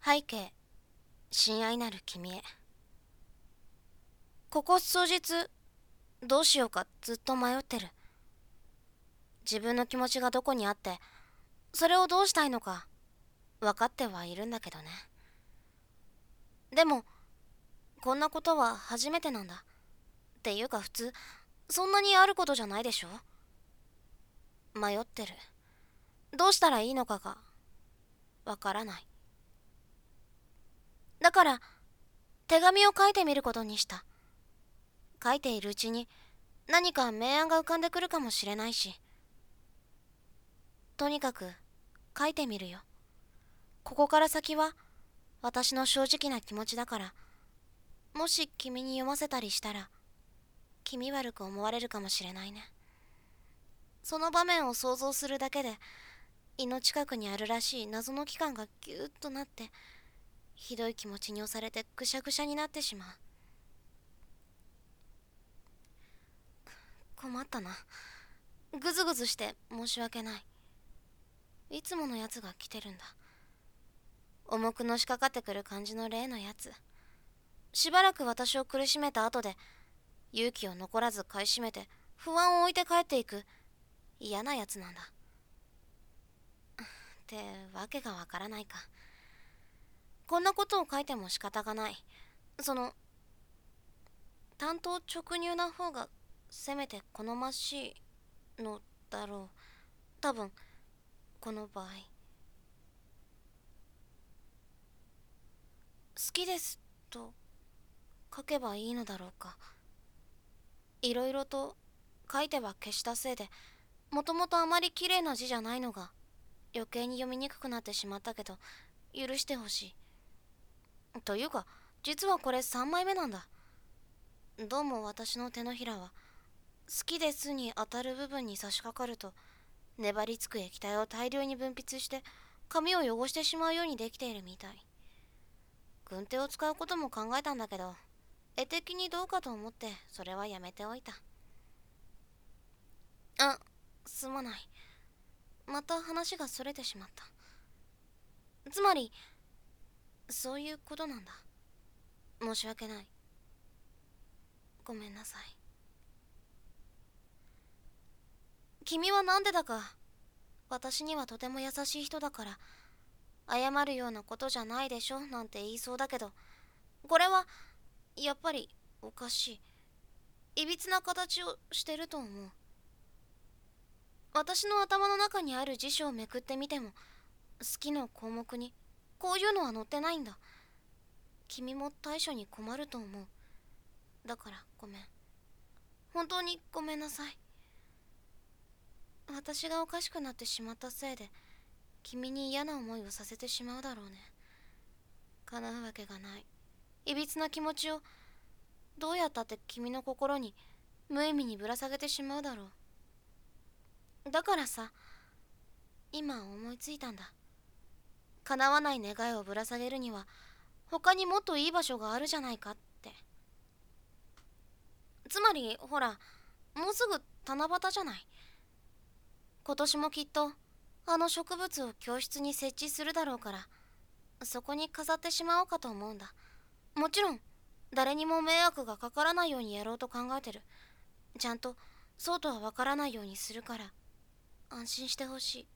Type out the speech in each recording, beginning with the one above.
背景、親愛なる君へ。ここ数日、どうしようかずっと迷ってる。自分の気持ちがどこにあって、それをどうしたいのか、分かってはいるんだけどね。でも、こんなことは初めてなんだ。っていうか普通、そんなにあることじゃないでしょ。迷ってる。どうしたらいいのかが、わからない。だから、手紙を書いてみることにした。書いているうちに、何か明暗が浮かんでくるかもしれないし。とにかく、書いてみるよ。ここから先は、私の正直な気持ちだから、もし君に読ませたりしたら、気味悪く思われるかもしれないね。その場面を想像するだけで、胃の近くにあるらしい謎の器官がギューッとなって、ひどい気持ちに押されてぐしゃぐしゃになってしまう。困ったな。ぐずぐずして申し訳ない。いつものやつが来てるんだ。重くのしかかってくる感じの例のやつ。しばらく私を苦しめた後で、勇気を残らず買い占めて不安を置いて帰っていく嫌なやつなんだ。ってわけがわからないか。こんなことを書いても仕方がない。単刀直入な方がせめて好ましいのだろう。多分この場合。好きですと書けばいいのだろうか。いろいろと書いては消したせいで、もともとあまり綺麗な字じゃないのが余計に読みにくくなってしまったけど、許してほしい。というか、実はこれ3枚目なんだ。どうも私の手のひらは、好きですに当たる部分に差し掛かると、粘りつく液体を大量に分泌して、髪を汚してしまうようにできているみたい。軍手を使うことも考えたんだけど、絵的にどうかと思ってそれはやめておいた。あ、すまない。また話がそれてしまった。つまり、そういうことなんだ。申し訳ない。ごめんなさい。君はなんでだか、私にはとても優しい人だから、謝るようなことじゃないでしょなんて言いそうだけど、これは、やっぱりおかしい。いびつな形をしてると思う。私の頭の中にある辞書をめくってみても、好きの項目に、こういうのは載ってないんだ。君も対処に困ると思う。だからごめん。本当にごめんなさい。私がおかしくなってしまったせいで、君に嫌な思いをさせてしまうだろうね。叶うわけがない。いびつな気持ちを、どうやったって君の心に無意味にぶら下げてしまうだろう。だからさ、今思いついたんだ。叶わない願いをぶら下げるには、他にもっといい場所があるじゃないかって。つまり、ほら、もうすぐ七夕じゃない。今年もきっとあの植物を教室に設置するだろうから、そこに飾ってしまおうかと思うんだ。もちろん誰にも迷惑がかからないようにやろうと考えてる。ちゃんとそうとはわからないようにするから、安心してほしい。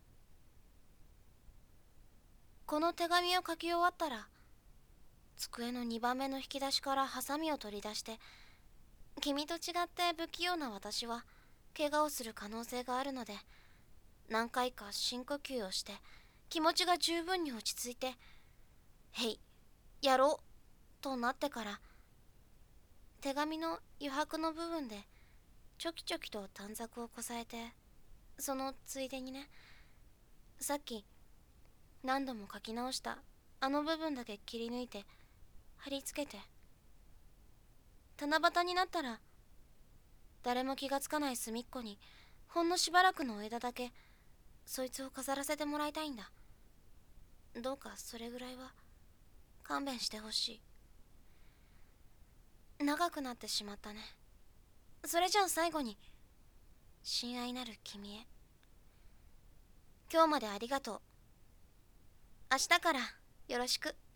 この手紙を書き終わったら、机の2番目の引き出しからハサミを取り出して、君と違って不器用な私は怪我をする可能性があるので、何回か深呼吸をして気持ちが十分に落ち着いて、へい、やろうとなってから、手紙の余白の部分でちょきちょきと短冊をこさえて、そのついでにね、さっき何度も書き直したあの部分だけ切り抜いて貼り付けて、七夕になったら誰も気がつかない隅っこにほんのしばらくの間だけそいつを飾らせてもらいたいんだ。どうかそれぐらいは勘弁してほしい。長くなってしまったね。それじゃあ最後に、親愛なる君へ。今日までありがとう。明日からよろしく。